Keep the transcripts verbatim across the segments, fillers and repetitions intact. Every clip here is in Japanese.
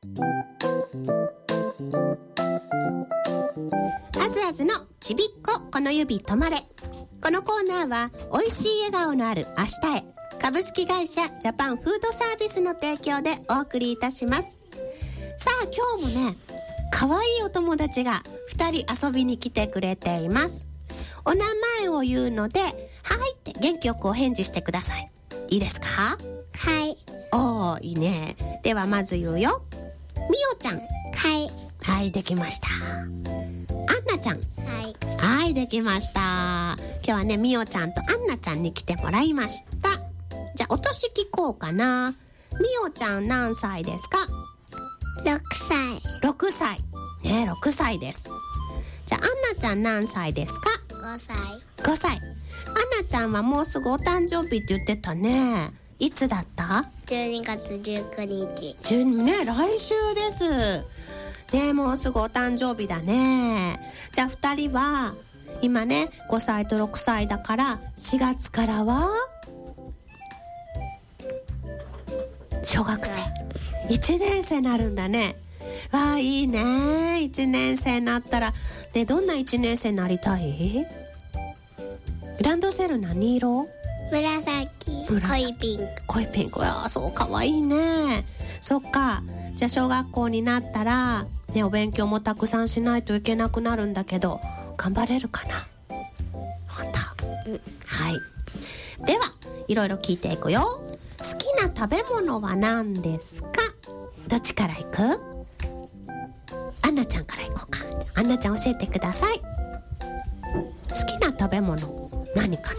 あずあずのちびっここの指止まれ。このコーナーはおいしい笑顔のある明日へ、株式会社ジャパンフードサービスの提供でお送りいたします。さあ今日もね、かわいいお友達がふたり遊びに来てくれています。お名前を言うので、はいって元気よくお返事してください。いいですか？ はい。 おー、いいね。ではまず言うよ。みおちゃん。 はい。 はい、できました。あんなちゃん。 はい。 はい、できました。今日はね、みおちゃんとあんなちゃんに来てもらいました。じゃあお年聞こうかな。みおちゃん何歳ですか？ ろくさい。 ろくさい。ね、ろくさいです。じゃああんなちゃん何歳ですか？ ごさい。 ごさい。あんなちゃんはもうすぐお誕生日って言ってたね。いつだった？ じゅうにがつじゅうくにち。 じゅうにね、来週です。ね、もうすぐお誕生日だね。じゃあふたりは今ね、ごさいとろくさいだからしがつからは小学生いちねんせいになるんだね。わあ、いいね。いちねんせいになったらで、どんないちねんせいになりたい？ランドセル何色？ 紫。濃いピンク。 濃いピンク。ああ、そうかわいいね。そっか。じゃあ小学校になったらね、お勉強もたくさんしないといけなくなるんだけど、頑張れるかな？ほんと、うん、はい。ではいろいろ聞いていくよ。好きな食べ物は何ですか？どっちからいく？アンナちゃんからいこうか。アンナちゃん教えてください。好きな食べ物何かな？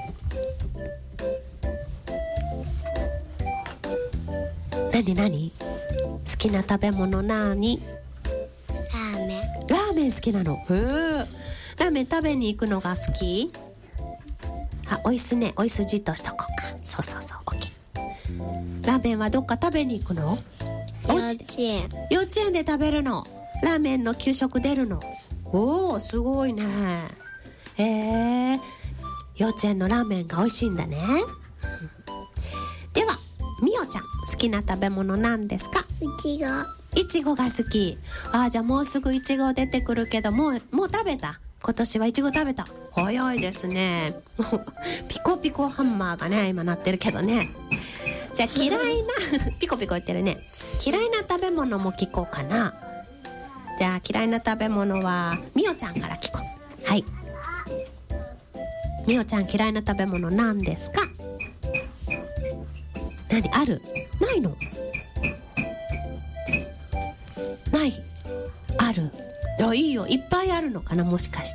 何何？好きな食べ物何？ ラーメン。 ラーメン好きなの？へー。ラーメン食べに行くのが好き？あ、おいすね。おいすじっとしとこうか。そうそうそう。オッケー。ラーメンはどっか食べに行くの？ 幼稚園。 幼稚園で食べるの？ラーメンの給食出るの？おー、すごいね。へー。幼稚園のラーメンが美味しいんだね。ではみおちゃん、好きな食べ物なんですか？ いちご。 いちごが好き。あー、じゃあもうすぐいちご出てくるけど、もうもう食べた？今年はいちご食べた？早いですね。ピコピコハンマーがね今鳴ってるけどね。じゃあ嫌いなピコピコ言ってるね。嫌いな食べ物も聞こうかな。じゃあ嫌いな食べ物はみおちゃんから聞こう。はい、みおちゃん嫌いな食べ物なんですか？何ある？ないの？ない？ある？あ、いいよ。いっぱいあるのかな、もしかして。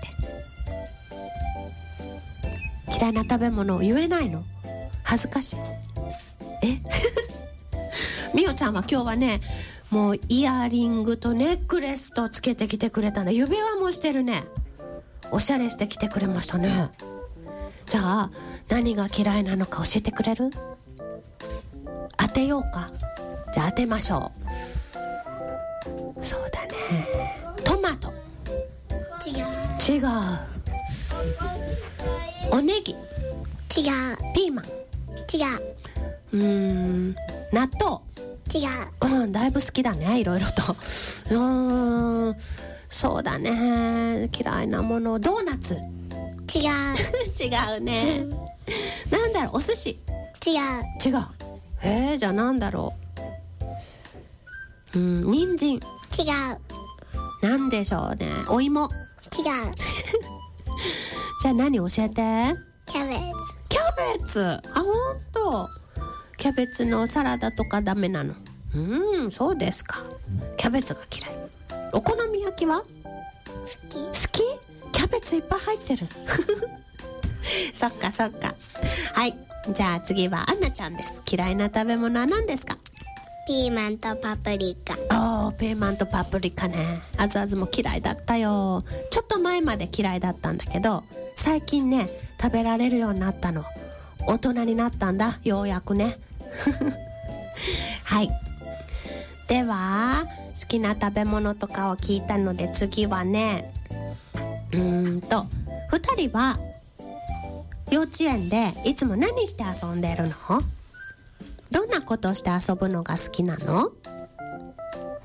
嫌いな食べ物を言えないの？恥ずかしい。えみおちゃんは今日はね、もうイヤリングとネックレスとつけてきてくれたんだ。指輪もしてるね。おしゃれしてきてくれましたね。じゃあ何が嫌いなのか教えてくれる？当てようか。じゃあ当てましょう。そうだね、トマト。 違う。 違う。おネギ。 違う。 ピーマン。 違う。 うーん、納豆。 違う。 うん、だいぶ好きだね、いろいろと。うーん、そうだね。嫌いなもの、ドーナツ。 違う。 違うね。なんだろう、お寿司。 違う。 違う。えー、じゃあなんだろう。うん、人参。 違う。 なんでしょうね。お芋。 違う。 じゃあ何教えて。 キャベツ。 キャベツ。あ、ほんと。キャベツのサラダとかダメなの？うーん、そうですか。キャベツが嫌い。お好み焼きは？好き。 好き？キャベツいっぱい入ってる。そっかそっか。はい、じゃあ次はアンナちゃんです。嫌いな食べ物は何ですか？ ピーマンとパプリカ。 おー、ピーマンとパプリカね。あずあずも嫌いだったよ。ちょっと前まで嫌いだったんだけど、最近ね食べられるようになったの。大人になったんだ、ようやくね。はい、では好きな食べ物とかを聞いたので、次はね、うーんとふたりは幼稚園でいつも何して遊んでるの？どんなことをして遊ぶのが好きなの？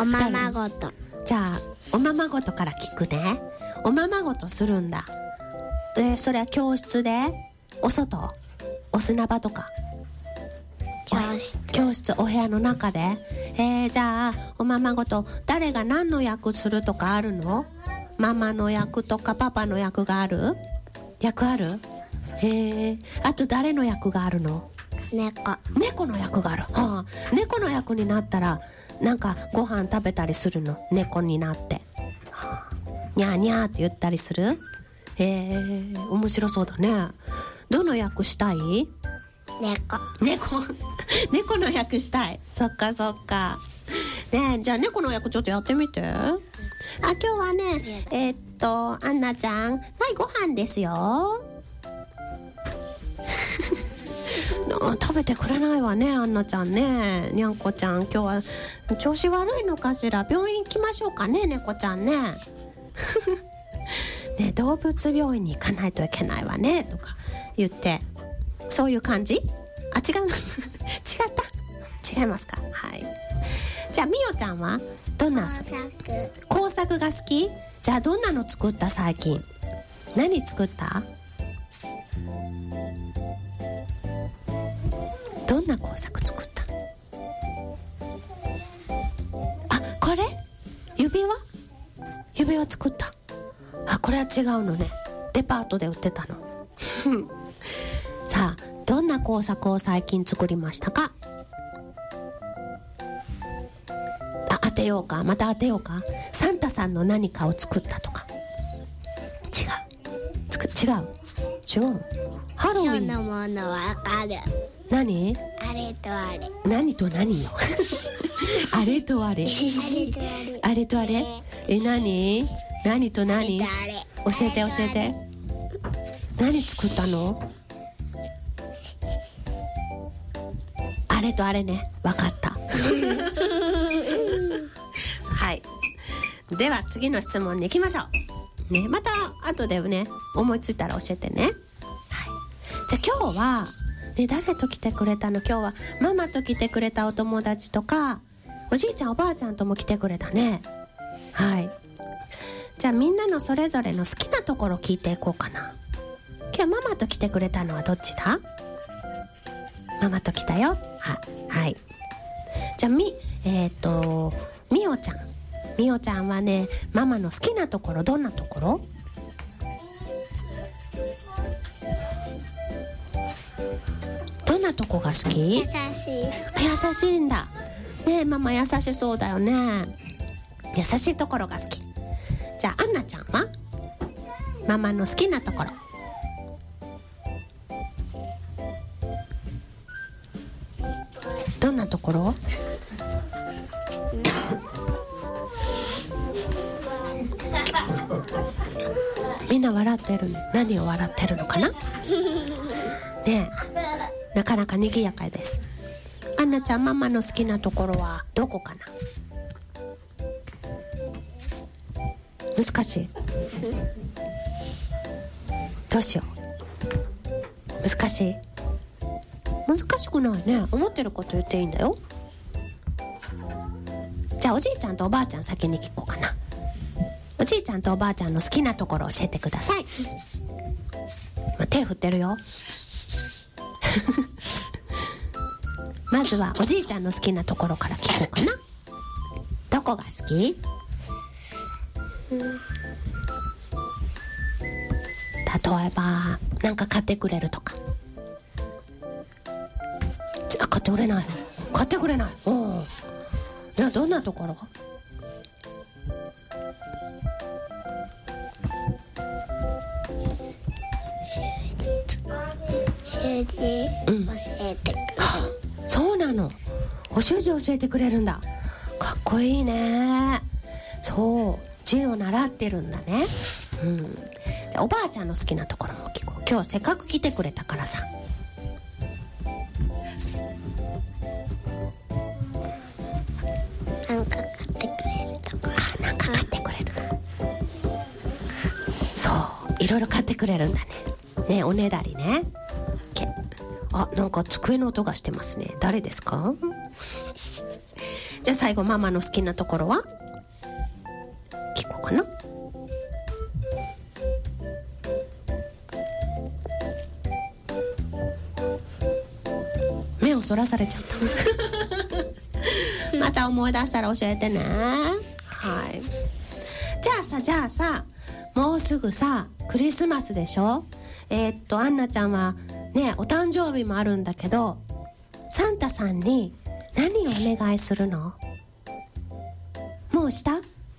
おままごと。 じゃあおままごとから聞くね。おままごとするんだ。でそれは教室で、お外、お砂場とか、 教室教室、お部屋の中で。えー、じゃあおままごと誰が何の役するとかあるの？ママの役とかパパの役がある？役ある？へえ。あと誰の役があるの？ 猫。 猫の役がある、はあ、猫の役になったらなんかご飯食べたりするの？猫になって、はあ、にゃーにゃーって言ったりする？へえ、面白そうだね。どの役したい？ 猫。 猫猫の役したい。そっかそっか。ねえ、じゃあ猫の役ちょっとやってみて。あ、今日はね、えー、っとアンナちゃん、はい、ご飯ですよ食べてくれないわね、アンナちゃんね。にゃんこちゃん、今日は調子悪いのかしら。病院行きましょうかね、猫ちゃんねね、動物病院に行かないといけないわねとか言って、そういう感じ？あ、違う違った違いますか。はい。じゃあみおちゃんはどんな遊び？工作が好き？じゃあどんなの作った？最近何作った？どんな工作作った？あ、これ？指輪？指輪作った。あ、これは違うのね。デパートで売ってたのさあ、どんな工作を最近作りましたか？あ、当てようか。また当てようか。サンタさんの何かを作ったとか。違う。つく違う。違う。ハロウィン。 今日のものわかる。 何？ あれとあれ。 何と何よあれとあれ。あれとあれ。え、何？何と何？教えて教えて。何作ったの？あれとあれね。わかったはい。では次の質問に行きましょうね。また後でね、思いついたら教えてね。はい。じゃあ今日は、ね、誰と来てくれたの？今日はママと来てくれたお友達とか、おじいちゃんおばあちゃんとも来てくれたね。はい。じゃあみんなのそれぞれの好きなところ聞いていこうかな。今日ママと来てくれたのはどっちだ？ママと来たよ。は、はい。じゃあみ、えっと、みおちゃん。みおちゃんはね、ママの好きなところ、どんなところ？どんなとこが好き？ 優しい。 優しいんだ。ねえ、ママ優しそうだよね。優しいところが好き。じゃあアンナちゃんは？ママの好きなところ。どんなところ？みんな笑ってるの。何を笑ってるのかな？ねえ、なかなか賑やかです。アンナちゃん、ママの好きなところはどこかな？難しい。どうしよう。難しい。難しくないね。思ってること言っていいんだよ。じゃあおじいちゃんとおばあちゃん先に聞こうかな。おじいちゃんとおばあちゃんの好きなところを教えてください。今手振ってるよまずはおじいちゃんの好きなところから聞こうかな。どこが好き？例えばなんか買ってくれるとか。あ、買ってくれない。買ってくれない。おお。じゃあどんなところ？ 習字教えてくれる、 うん、そうなの。お習字教えてくれるんだ。かっこいいね。そう、字を習ってるんだね。うん。じゃあおばあちゃんの好きなところも聞こう。今日せっかく来てくれたからさ。 なんか買ってくれるとこ。 あ、なんか買ってくれるとこ。そう、いろいろ買ってくれるんだね。ね、おねだりね。あ、なんか机の音がしてますね。誰ですか？ じゃあ最後ママの好きなところは聞こうかな。目をそらされちゃったまた思い出したら教えてね。はい。じゃあさじゃあさもうすぐさクリスマスでしょ。えー、っとアンナちゃんはねお誕生日もあるんだけど、サンタさんに何をお願いするの？もうした？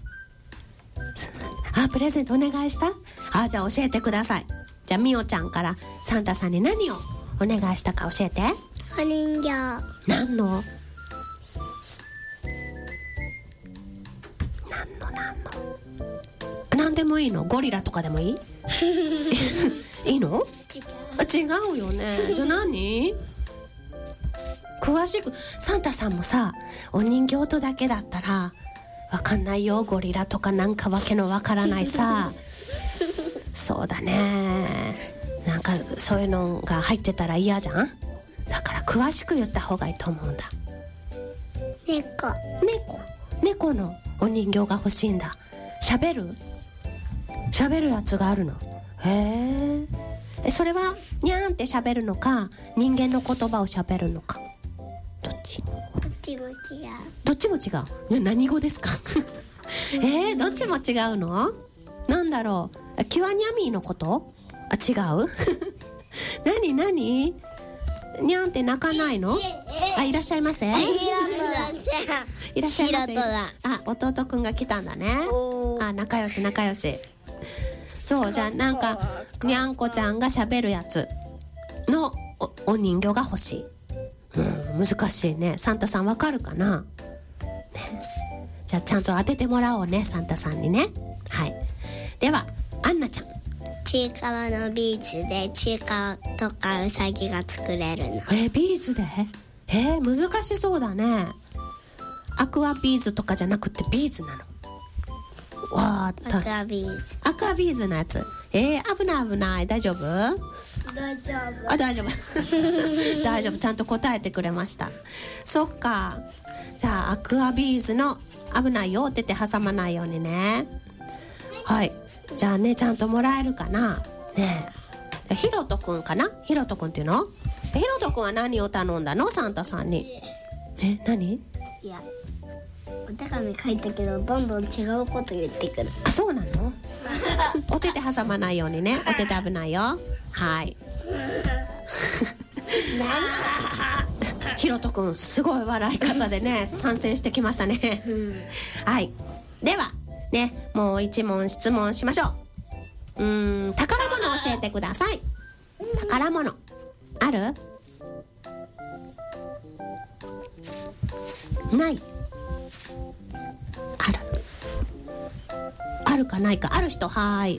あ、プレゼントお願いした？あ、じゃあ教えてください。じゃあみおちゃんからサンタさんに何をお願いしたか教えて。 お人形。 何の？何の何の？何でもいいの？ゴリラとかでもいい？いいの？違う。違うよね。じゃあ何？詳しく。サンタさんもさお人形とだけだったらわかんないよ。ゴリラとかなんかわけのわからないさそうだね。なんかそういうのが入ってたら嫌じゃん。だから詳しく言った方がいいと思うんだ。 猫。 猫。猫のお人形が欲しいんだ。喋る？喋るやつがあるの。へえ。それはにゃーんって喋るのか人間の言葉を喋るのか、どっち？ どっちも違う。 どっちも違う。じゃあ何語ですか？えー、どっちも違うの？なんだろう。キュアニャミーのこと？あ、違う？何何？にゃんって泣かないの？あ、いらっしゃいませ。いらっしゃいませ。あ、弟くんが来たんだね。あ、仲良し仲良し。そう、じゃあなんかにゃんこちゃんが喋るやつの お, お人形が欲しい。うん、難しいね。サンタさんわかるかな、ね、じゃあちゃんと当ててもらおうね、サンタさんにね。はい。ではアンナちゃん。 ちいかわのビーズでちいかわとかうさぎが作れるの。 えー、ビーズで？えー、難しそうだね。アクアビーズとかじゃなくてビーズなの。わー、 アクアビーズ。 アクアビーズのやつ。えー、危ない危ない。大丈夫？ 大丈夫。 あ、大丈夫大丈夫。ちゃんと答えてくれました。そっか。じゃあアクアビーズの危ないよってて挟まないようにね。はい。じゃあね、ちゃんともらえるかなねえ。ひろとくんかな。ひろとくんっていうの？ひろとくんは何を頼んだの？サンタさんに。え、何？ いや、お手紙書いたけどどんどん違うこと言ってくる。 あ、そうなの？お手手挟まないようにね。お手手危ないよ。はいひろとくんすごい笑い方でね参戦してきましたね、うん、はい。ではね、もう一問質問しましょう。うーん、宝物教えてください。宝物ある？ない？ある？あるかないか。ある人？はーい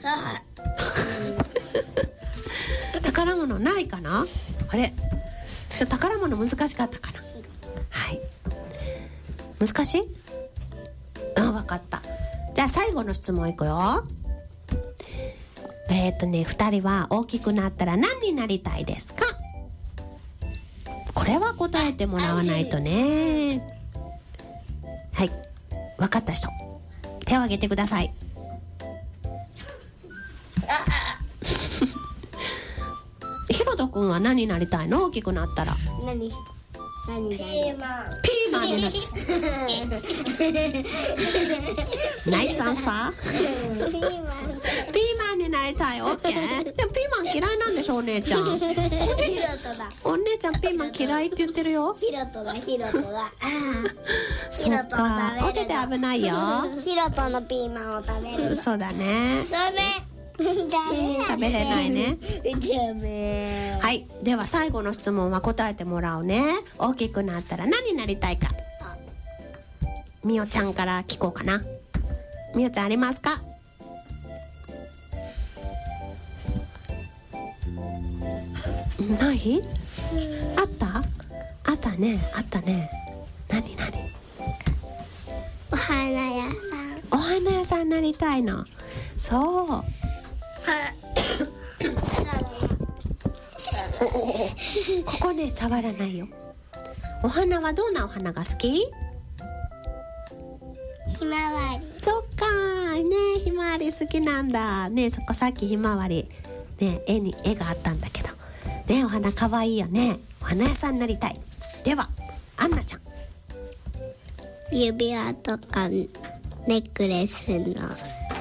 宝物ないかな。あれ、ちょっと宝物難しかったかな。はい、難しい？あ、分かった。じゃあ最後の質問いくよ。えっとね、ふたりは大きくなったら何になりたいですか？これは答えてもらわないとね。はい、分かった人手を挙げてください。ひろとくんは何になりたいの？大きくなったら。 何何ピーマン。 ピーマンになりナイスアンサー。 ピーマン。 ピーマンになりたい。オッケー。でもピーマン嫌いなんでしょ、お姉ちゃん。お姉ちゃん、お姉ちゃんピーマン嫌いって言ってるよ。 ヒロトだ、ヒロトだ。 そっか、お手で危ないよ。 ヒロトのピーマンを食べる。 そうだね。 ダメ。ダメ。 食べれないね。 ダメ。 はい、では最後の質問は答えてもらおうね。大きくなったら何になりたいか。みおちゃんから聞こうかな。みおちゃんありますか？ない？あった？あったね、あったね。何何？ お花屋さん。 お花屋さんになりたいの。そう。おおおここね、触らないよ。お花はどんなお花が好き？ ひまわり。 そっかーね、ひまわり好きなんだね。そこさっきひまわりね、絵に絵があったんだけどね、お花かわいいよね。お花屋さんになりたい。ではアンナちゃん。 指輪とかネックレスの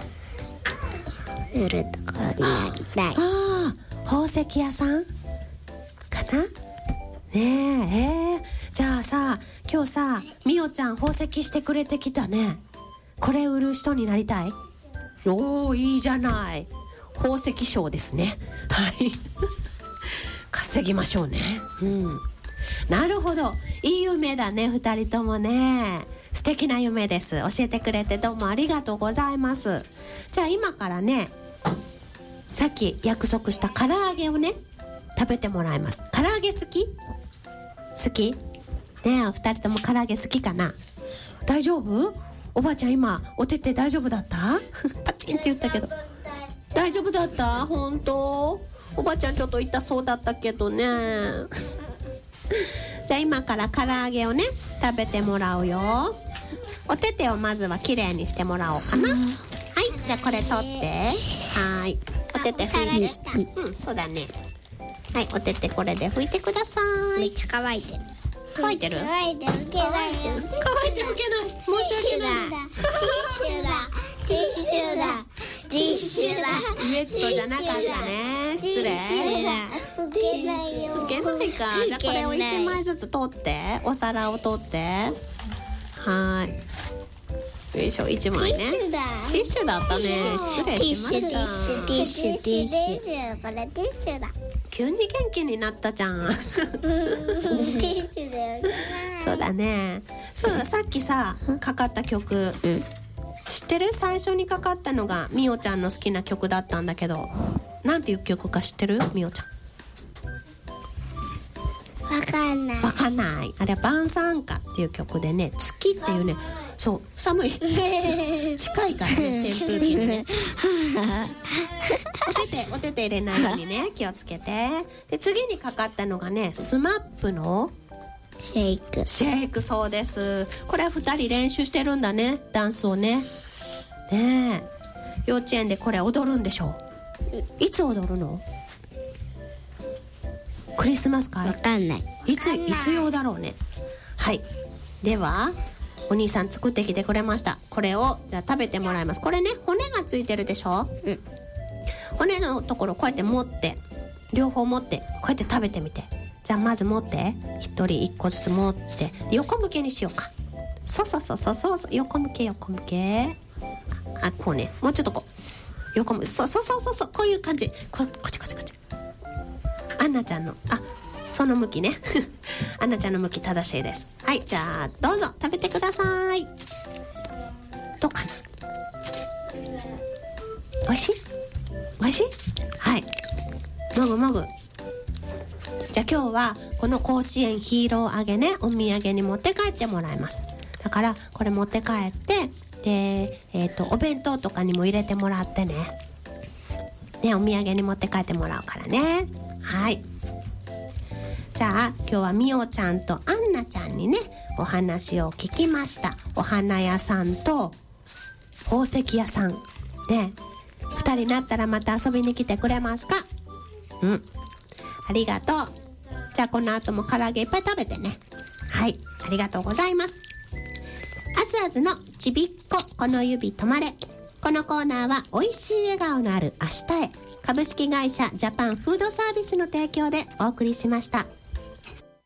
売るところになりたい。 ああ、宝石屋さんかなねえ。えー、じゃあさ、今日さみおちゃん宝石してくれてきたね。これ売る人になりたい？おー、いいじゃない。宝石商ですね。はい稼ぎましょうね。うん、なるほど、いい夢だね、二人ともね。素敵な夢です。教えてくれてどうもありがとうございます。じゃあ今からね、さっき約束した唐揚げをね食べてもらいます。唐揚げ好き？好き？ねえ、お二人とも唐揚げ好きかな？大丈夫？おばあちゃん今お手手大丈夫だった？パチンって言ったけど大丈夫だった？本当？おばあちゃんちょっと痛そうだったけどねじゃあ今から唐揚げをね食べてもらうよ。お手手をまずはきれいにしてもらおうかな。はい、じゃあこれ取って。はい、お手手拭いて。うん、そうだね。はい、お手手これで拭いてください。 めっちゃ乾いてる。 乾いてる？ 乾いてる。乾いてる。 乾いて拭けない。申し訳ない。 ティッシュだ。ティッシュだ。ティッシュだ。 ウエットじゃなかったね。失礼。 拭けないよ。 拭けないか。じゃあこれをいちまいずつ取って、お皿を取って。はい。よいしょ、いちまいね。ティッシュだったね。失礼しました。 ティッシュ、ティッシュ、ティッシュ。これティッシュだ。 急に元気になったじゃん。 ティッシュだよ。 そうだね。そうだ、さっきさかかった曲、うん、知ってる？最初にかかったのがみおちゃんの好きな曲だったんだけど、なんていう曲か知ってる？みおちゃん。 わかんない。 わかんない。あれは晩餐歌っていう曲でね、月っていうね、そう寒い近いからね、扇風機にねお手手お手手入れないようにね気をつけて。で次にかかったのがね、スマップのシェイク。 シェイク、そうです。これはふたり練習してるんだね、ダンスをね。ねえ、幼稚園でこれ踊るんでしょう。いつ踊るの？クリスマス会？ わかんない。 いついつ用だろうね。はい、ではお兄さん作ってきてくれました。これをじゃあ食べてもらいます。これね、骨がついてるでしょ、うん、骨のところこうやって持って、両方持ってこうやって食べてみて。じゃあまず持って、一人一個ずつ持って横向けにしようか。そうそうそうそうそう、横向け横向け。あ、こうね、もうちょっとこう横向け。そうそうそうそう、こういう感じ。ここっちこっちこっち。アンナちゃんの、あ、その向きねアンナちゃんの向き正しいです。はい、じゃあどうぞ食べてください。どうかな？おいしい？おいしい？はい、もぐもぐ。じゃあ今日はこの甲子園ヒーロー揚げね、お土産に持って帰ってもらいます。だからこれ持って帰って、で、えーと、お弁当とかにも入れてもらってね。ね、お土産に持って帰ってもらうからね。はい。じゃあ今日はみおちゃんとアンナちゃんにねお話を聞きました。お花屋さんと宝石屋さんね、ふたりになったらまた遊びに来てくれますか？うん、ありがとう。じゃあこの後も唐揚げいっぱい食べてね。はい、ありがとうございます。あずあずのちびっここの指止まれ。このコーナーはおいしい笑顔のある明日へ、株式会社ジャパンフードサービスの提供でお送りしました。